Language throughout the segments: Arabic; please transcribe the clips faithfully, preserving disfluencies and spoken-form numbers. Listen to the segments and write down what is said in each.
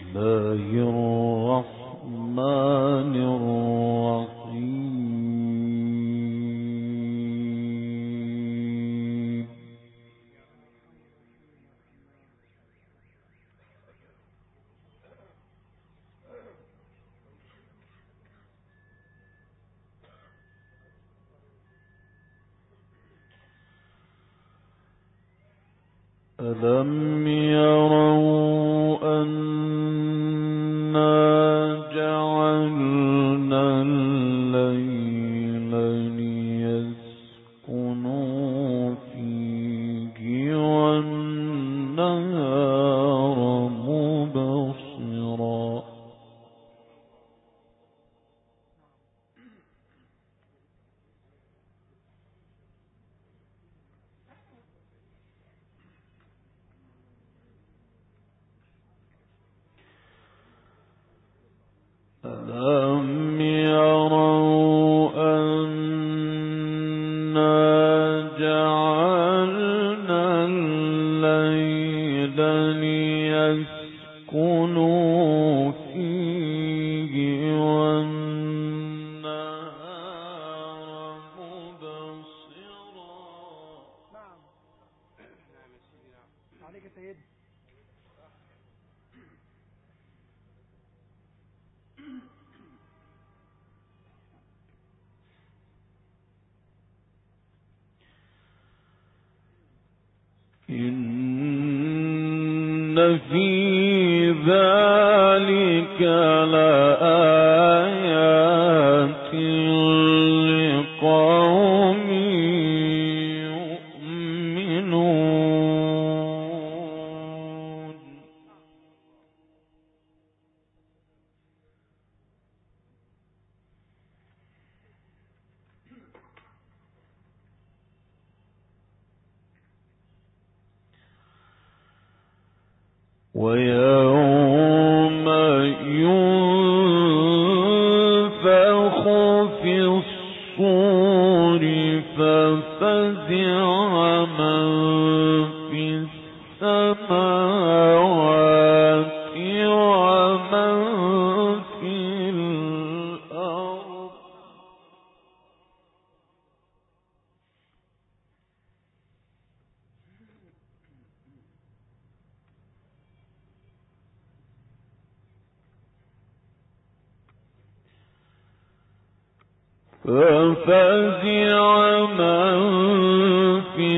الرحمن الرحيم. ألم يروا أنا جعلنا الليل ليسكنوا فيه والنهار مبصرا ألم يروا أنا جعلنا الليل ليسكنوا فيه والنهار مبصرا. نعم نعم يا سيدي، نعم عليك يا سيدي. إن في ذلك لآيات لقوم يؤمنون. ويوم ينفخ في الصور ففزع من في السماوات ومن في الأرض ففزع من في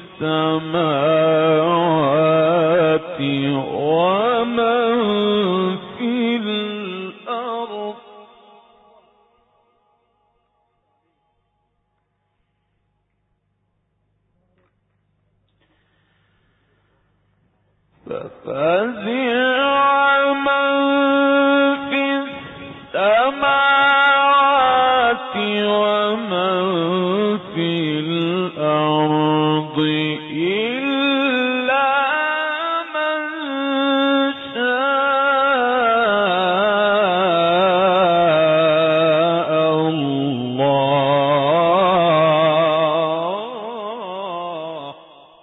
السماوات ومن في الأرض ففزع من في السماوات ومن في الأرض إلا من شاء الله.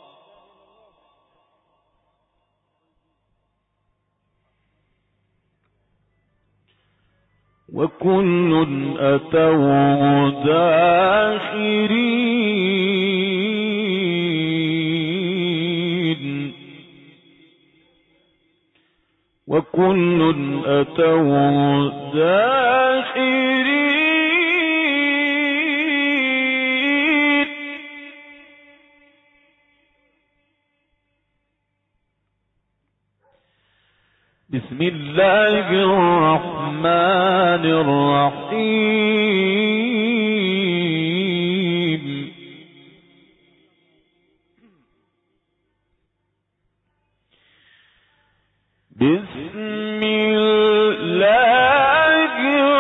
وكل أتوه داخرين وكل أتوه داخرين. بسم الله الرحمن الرحيم. بسم الله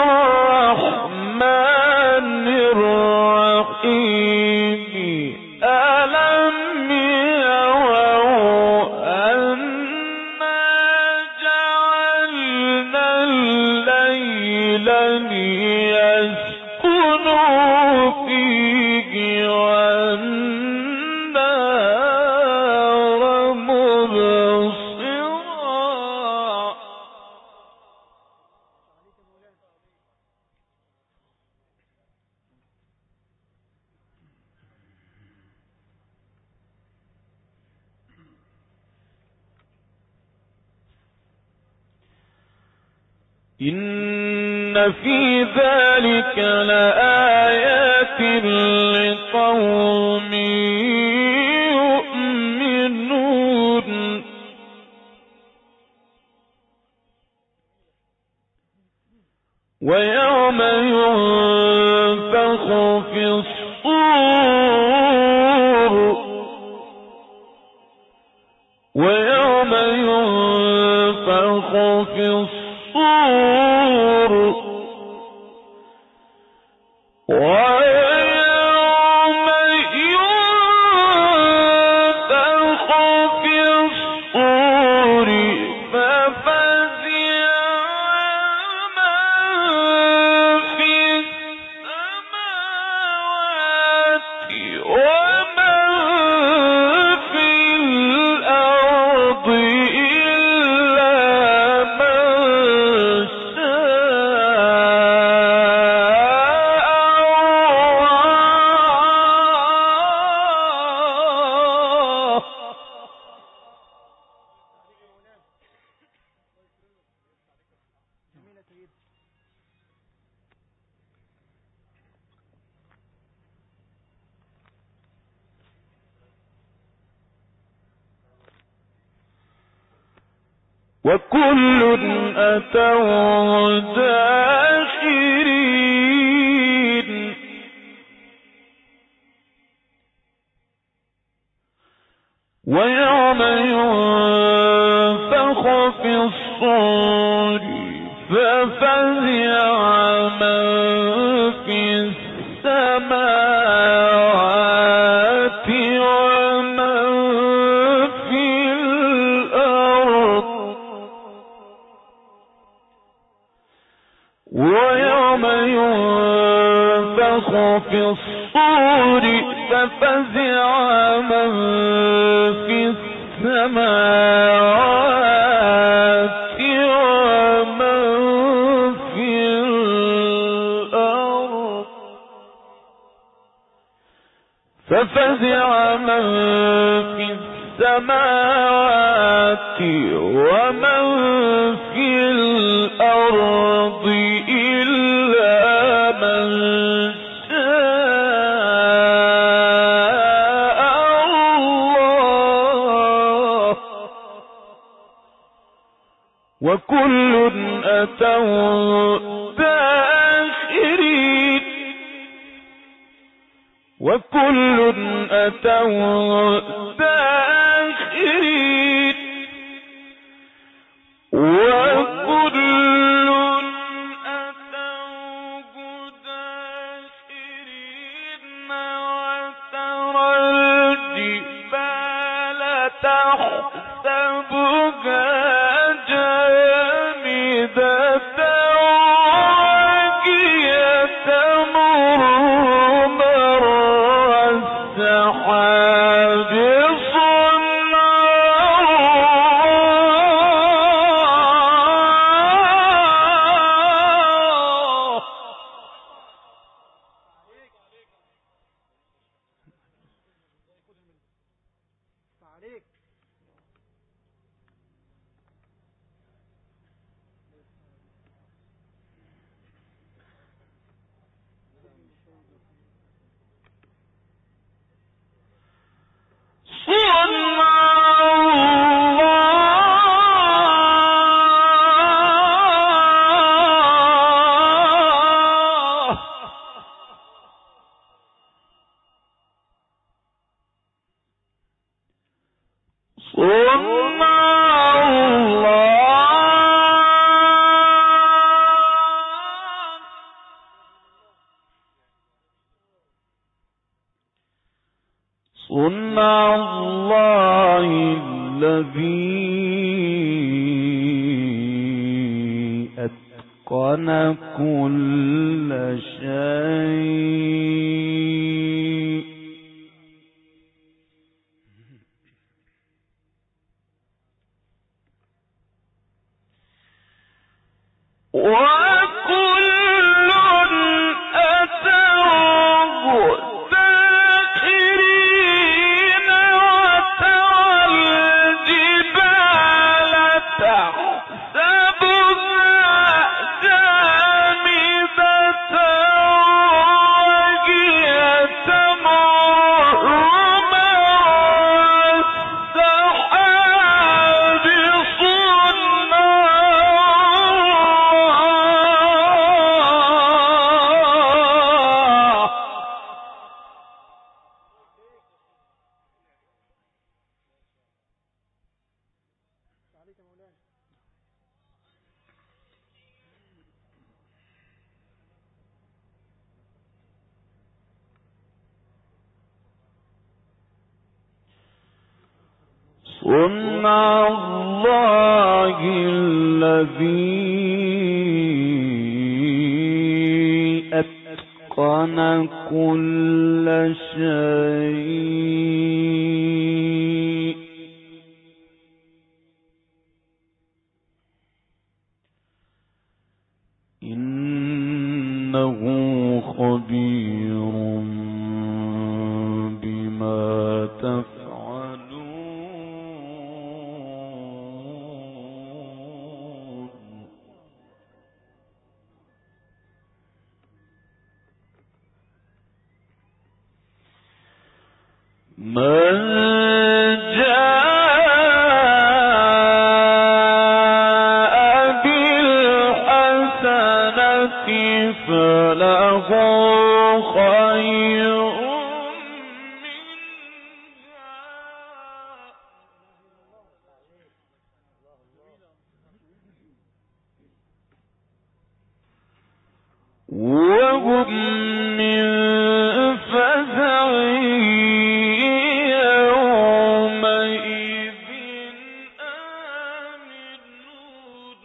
الرحمن الرحيم. ألم يروا أنا جعلنا الليل ليسكنوا فيه والنهار مبصرا إن في ذلك لآيات لقوم يؤمنون ويوم ينفخ في الصور ويوم ينفخ في الصور ويوم ينفخ في الصور ففزع من في السماوات ومن في الأرض إلا من وكل أتوا داخرين ويوم ينفخ في الصور ففزع من في السماوات ومن في الأرض ويوم ينفخ في الصور ففزع من في السماوات ومن في الأرض ففزع من في السماوات ومن في الأرض إلا من شاء الله وكل أتوا داخرين وكل أتوا داخرين وكل أتوا داخرين وترى الجبال تحسبها جامدة وهي تمر مر السحاب صنع الله الذي أتقن كل شيء وكل أتوه داخرين وترى الجبال تحسبها صنع الله الذي أتقن كل شيء إنه خبير بما تفعلون. من جاء بالحسنة فله خير وهم من فزع يومئذ آمنون.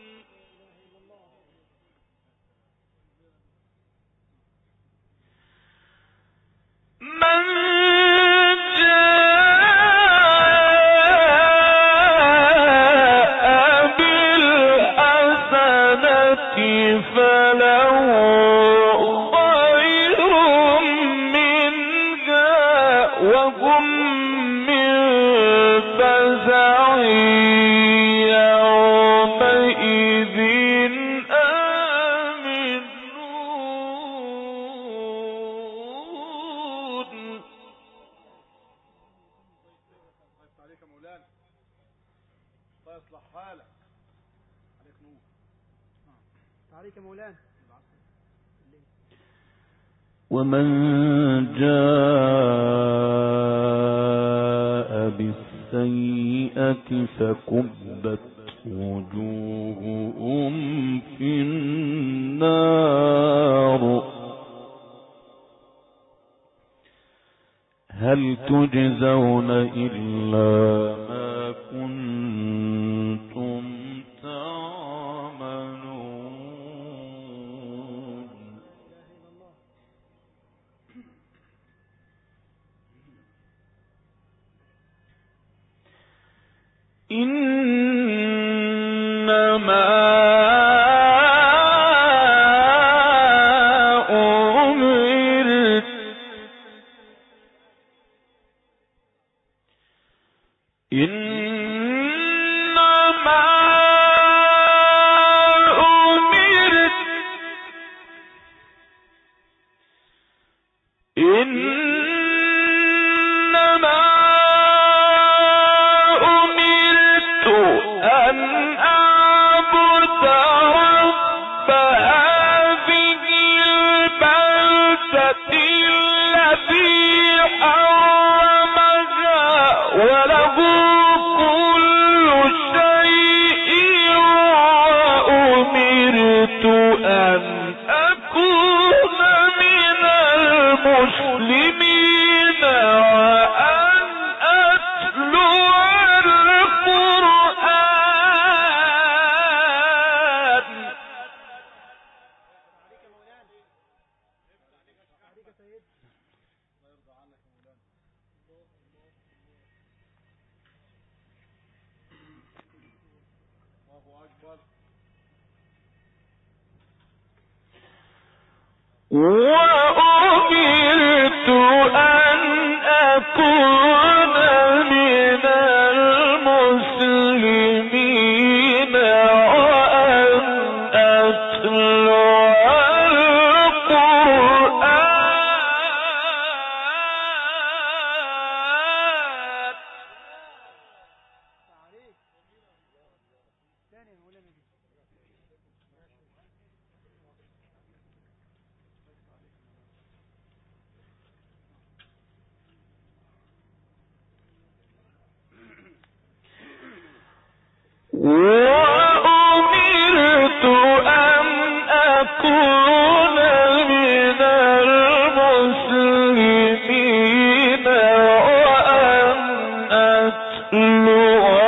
من جاء بالحسنة فله وهم من فزع يومئذ آمنون. عليك يا مولانا، الله يصلح حالك، عليك نور. عليك يا مولانا. ومن جاء بالسيئة فكبت وجوههم في النار هل تجزون إلا ما كنتم تعملون. إنما أمرت إنما أمرت إنما أن أعبد رب هذه البلدة الذي حرمها وله كل شيء وأمرت أن أكون من المسلمين وأن أتلو وأمرت أن أكون من المسلمين وأن أتلو وأمرت أن أكون من المسلمين وأن أتلو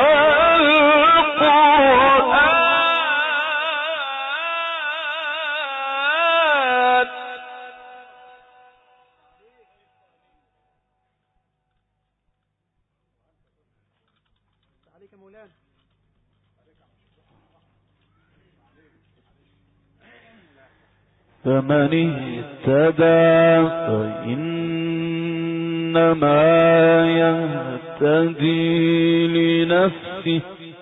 فمن اهتدى فإنما يهتدي لنفسه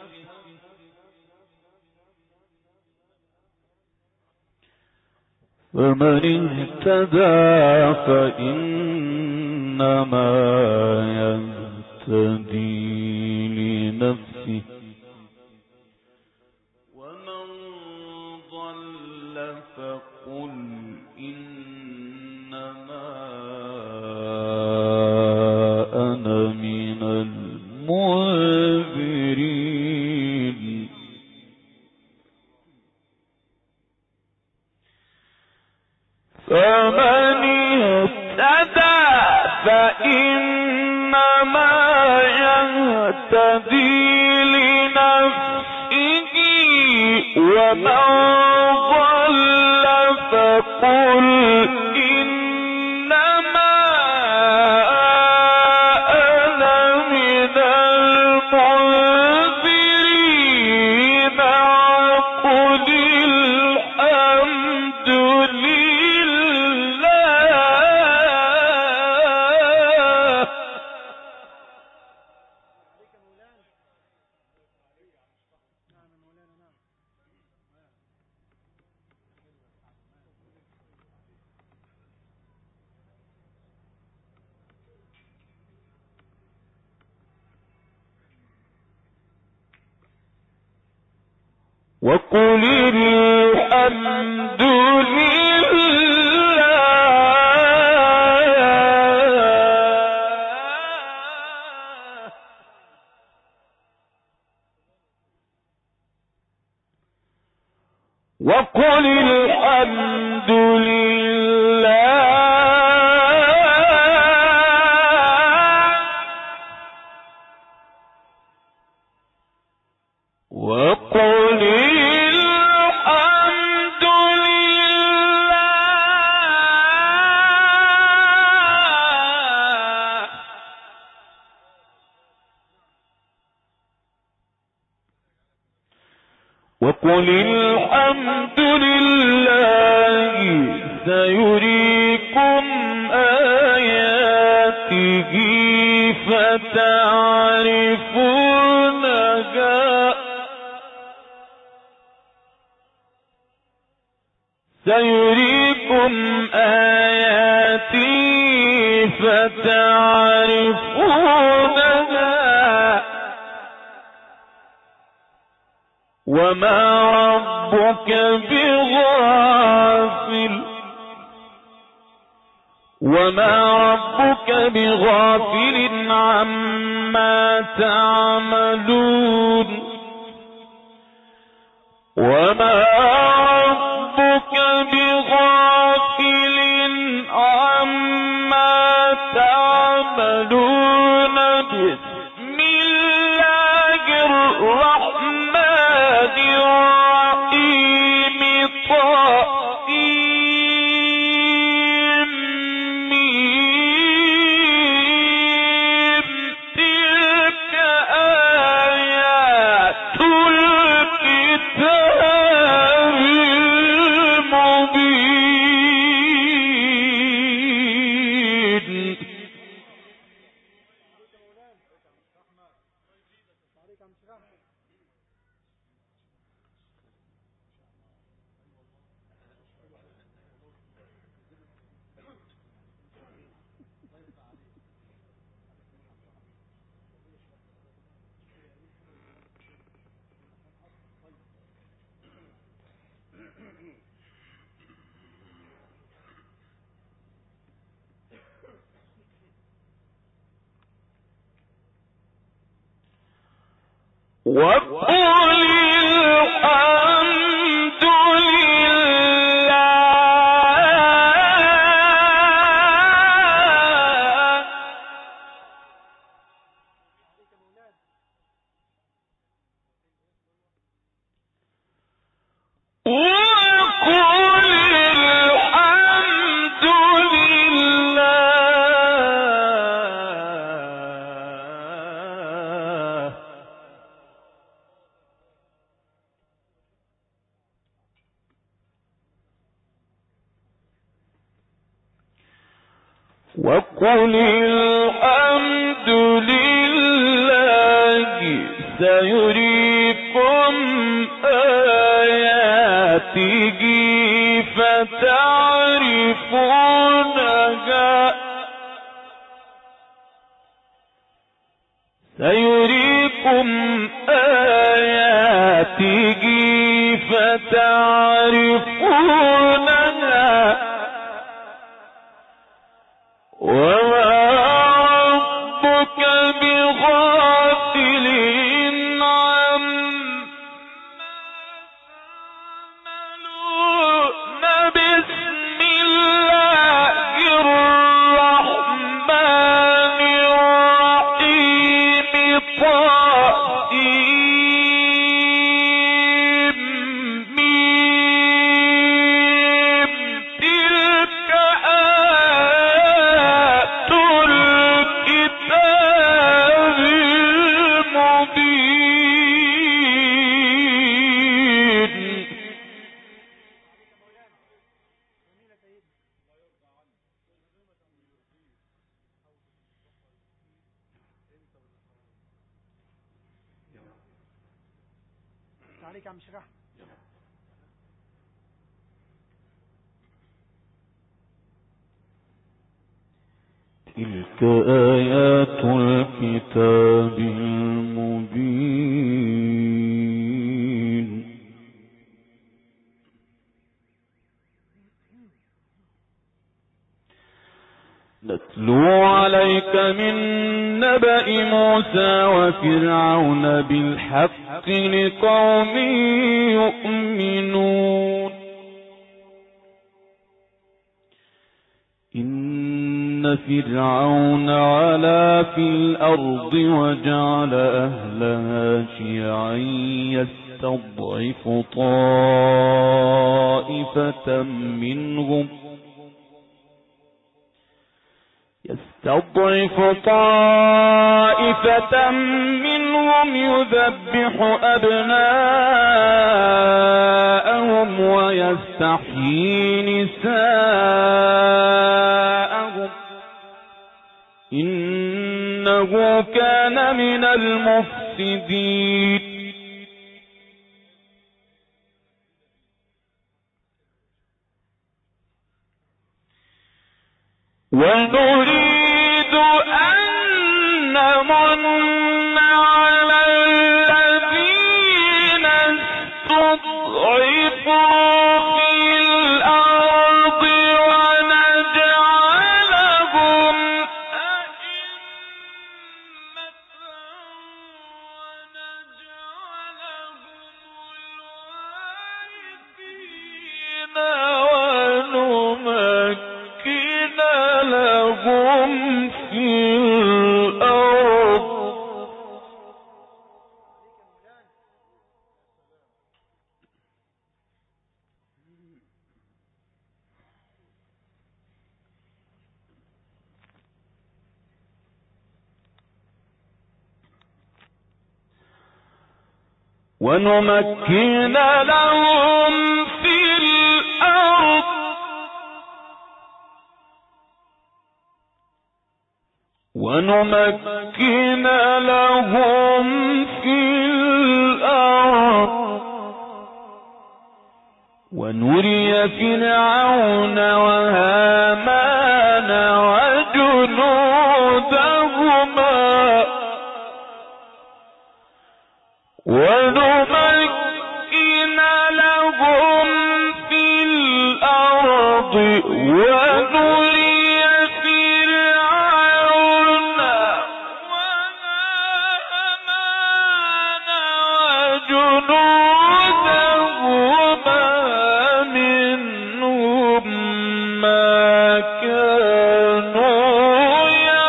فمن اهتدى فإنما يهتدي لنفسه ومن ضل فقل إنما أنا من المنذرين فمن اهتدى فإنما يهتدي لنفسه ومن ضل فقل إنما أنا من المنذرين قل الحمد لله وقل الحمد لله وقل الحمد لله وقل الحمد لله وقل الحمد لله سيريكم آياته فتعرفونها سيريكم آياتي فتعرفونها وما ربك بغافل وما ربك بغافل عما تعملون وما ربك بغافل عما تعملون بسم الله الرحمن الرحيم طاسيم ميم تلك آيات الكتاب المبين وقل الحمد وقل الحمد لله سيريكم آياته فتعرفونها سيريكم آياته فتعرفونها وما ربك بغافل عما تعملون بسم الله الرحمن الرحيم طاسيم ميم تلك آيات الكتاب المبين. عليك يا عم شيخ احمد. تلك آيات الكتاب المبين. نتلو عليك من نبأ موسى وفرعون بالحق لقوم يؤمنون. إن فرعون علا في الأرض وجعل أهلها شيعا يستضعف طائفة منهم يستضعف طائفة منهم يذبح أبناءهم ويستحيي نساءهم إنه كان من المفسدين. ونريد أن نمن على الذين استضعفوا في الأرض ونجعلهم أئمة ونجعلهم الوارثين لهم في الأرض ونمكن لهم في الأرض ونمكن لهم في الأرض ونري فرعون وهامان وجنودهما ونمكن لهم في الأرض ونري فرعون وهامان وجنودهما منهم ما كانوا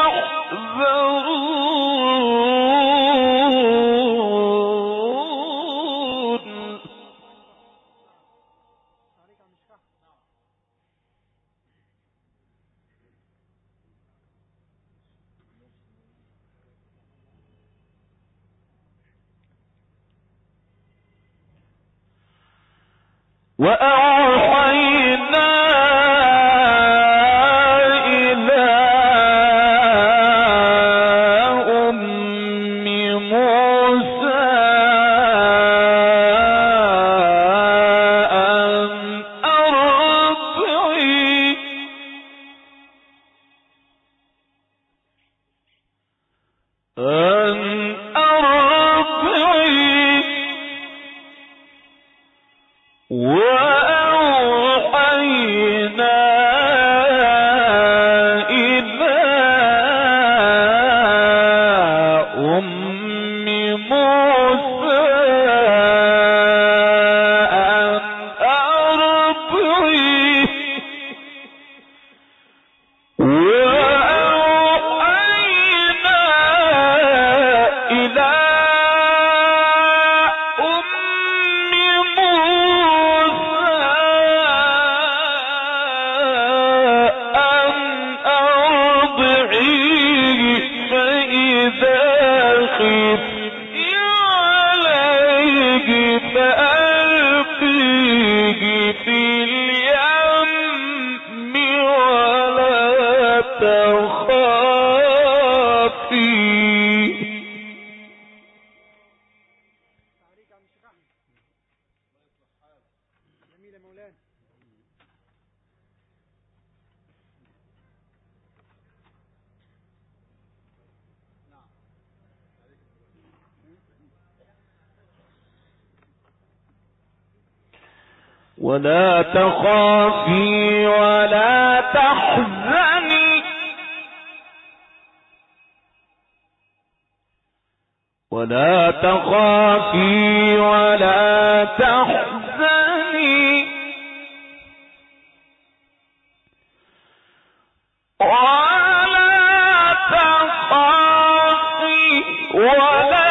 يحذرون. وأوحينا إلى وأوحينا إلى أم موسى أن أرضعيه وأوحينا إلى أم موسى أن أرضعيه فإذا خفت عليه فألقيه في اليم ولا تخافي. تعليق عن الشيخ أحمد. جميل يا مولانا. ولا تخافي ولا تحزني ولا تخافي ولا تحزني ولا تخافي ولا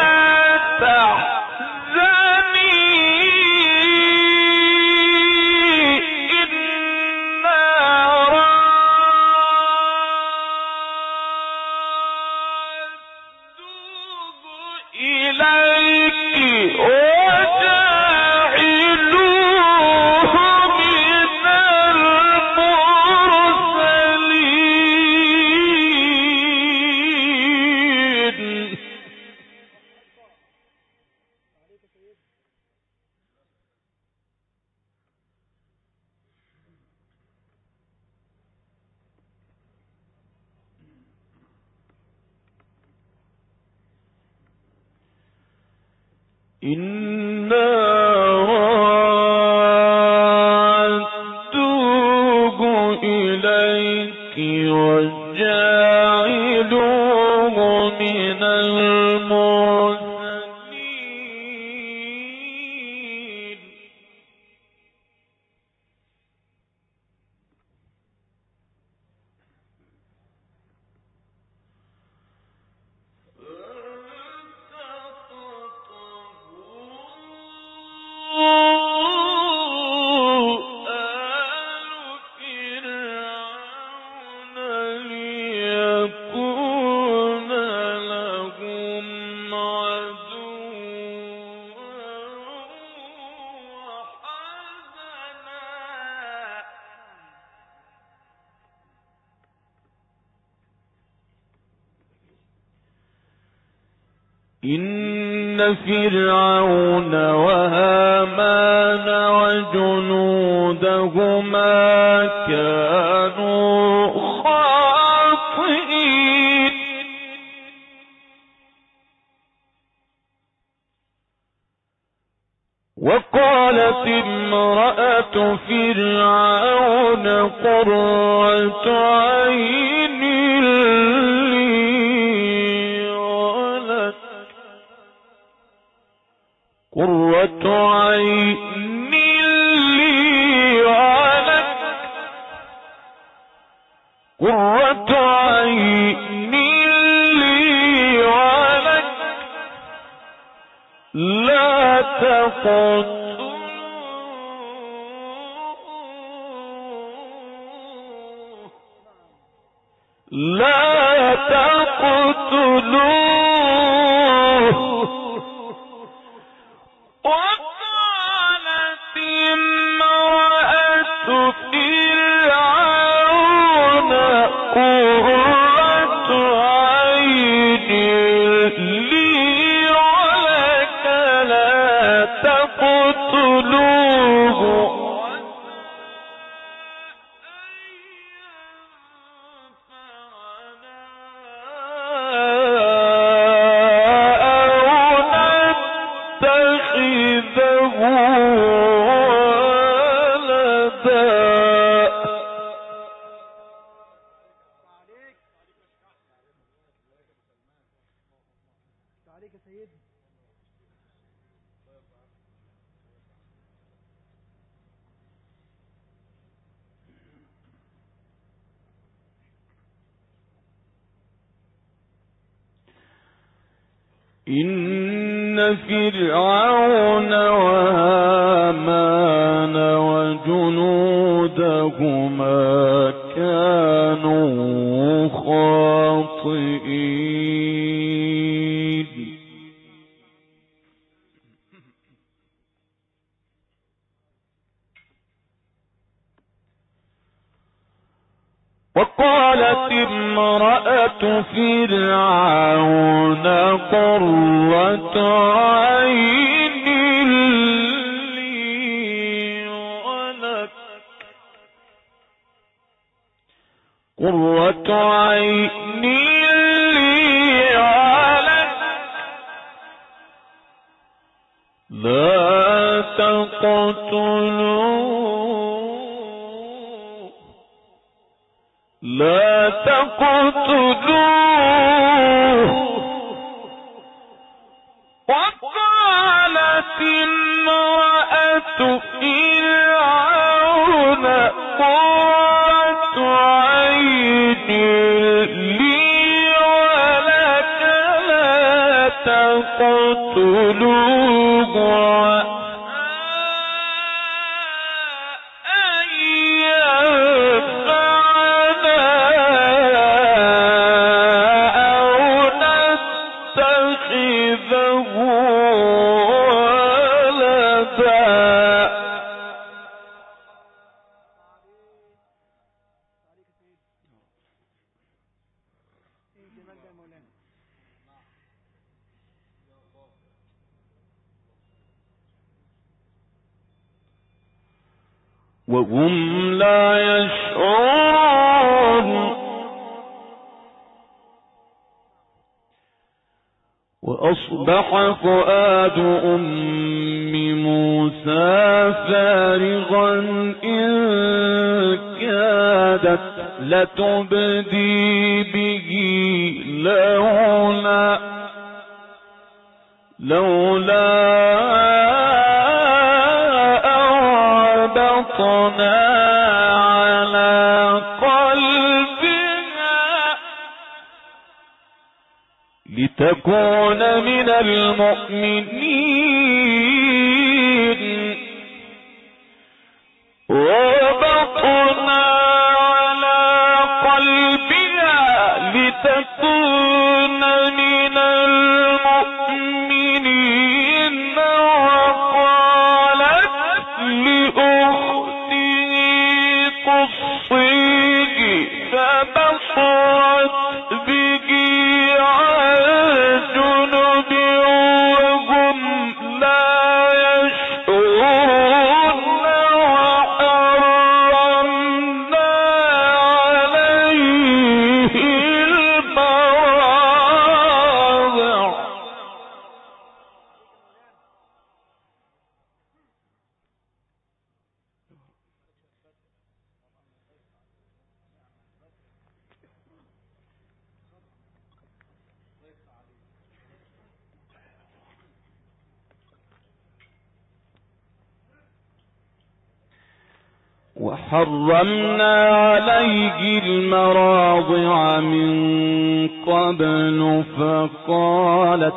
إنا ردوه إليك وجاعلوه من المرسلين. إن فرعون وهامان وجنودهما كانوا خاطئين. وقالت امرأة فرعون قرة عين قرة عين لي ولك قرة عين لي ولك لا تقتلوه لا تقتلوه. وقالت امرأة فرعون قرة عين لي ولك لا تقتلوه إن فرعون وهامان وجنودهما كانوا خاطئين. وقالت امرأة فرعون قرة عين لي ولك قرة عين لي ولك لا تقتلوا لا تقتلوه. وقالت امرأة فرعون قرة عين لي ولك لا تقتلوه وهم لا يشعرون. وأصبح فؤاد أم موسى فارغا إن كادت لتبدي به لولا لولا على قلبها لتكون من المؤمنين. وربطنا على قلبها لتكون من المؤمنين. وقالت لأخته قصيه فبصرت به عن جنب وهم لا يشعرون. وحرمنا عليه المراضع. وحرمنا عليه المراضع من قبل فقالت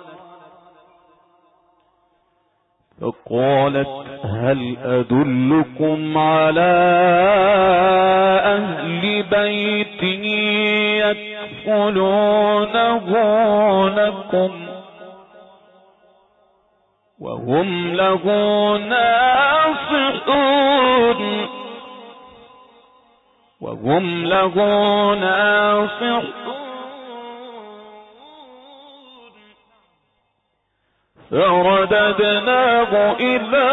فقالت هل أدلكم على أهل بيت يكفلونه لكم وهم له ناصحون وهم له ناصحون. فرددناه إلى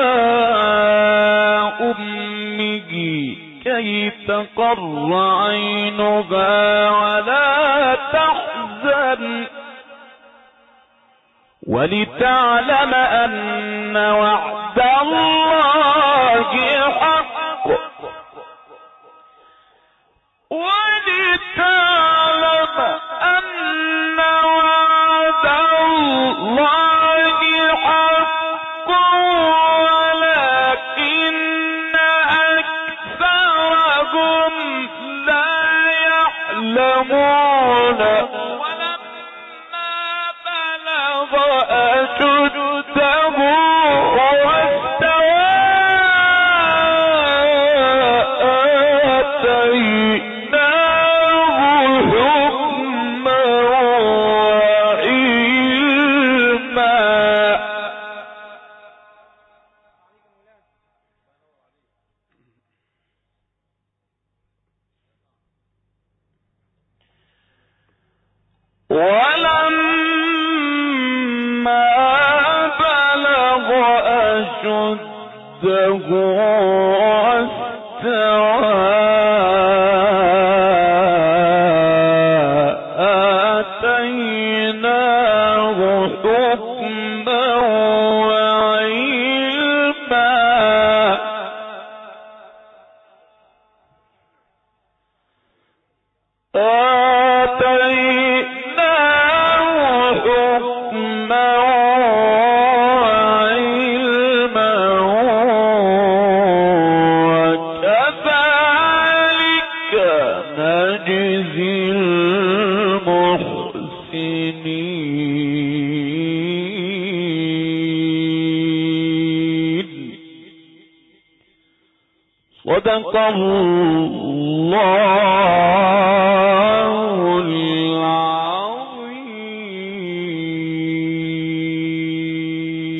أمه كي تقر عينها ولا تحزن ولتعلم أن وعد الله حق ولتعلم أن وعد الله حق ولكن أكثرهم لا يعلمون. ولما بلغ ولما بلغ أشده واستوى آتيناه حكما وعلما صدق الله